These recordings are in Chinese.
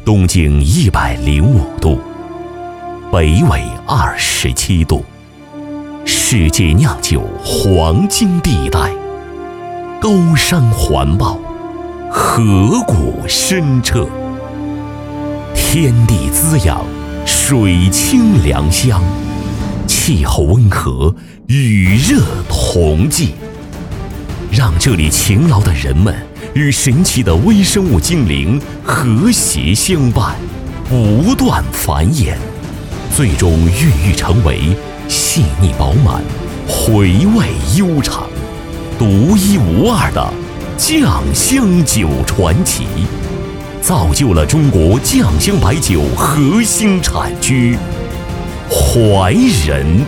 东经105度，北纬27度，世界酿酒黄金地带，高山环抱，河谷深澈，天地滋养，水清凉香，气候温和，雨热同济，让这里勤劳的人们与神奇的微生物精灵和谐相伴，不断繁衍，最终孕育成为细腻饱满、回味悠长、独一无二的酱香酒传奇，造就了中国酱香白酒核心产区怀仁。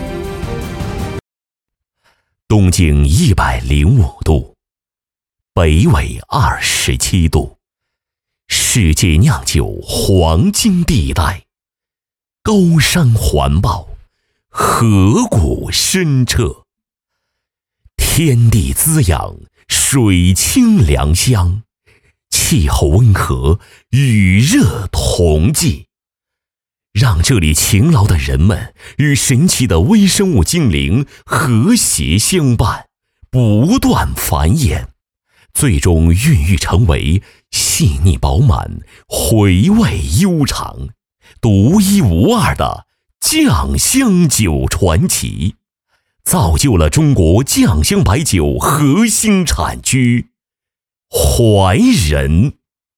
东经105度，北纬27度，世界酿酒黄金地带，高山环抱，河谷深澈，天地滋养，水清凉香，气候温和，雨热同济，让这里勤劳的人们与神奇的微生物精灵和谐相伴，不断繁衍，最终孕育成为细腻饱满、回味悠长、独一无二的酱香酒传奇，造就了中国酱香白酒核心产区怀仁。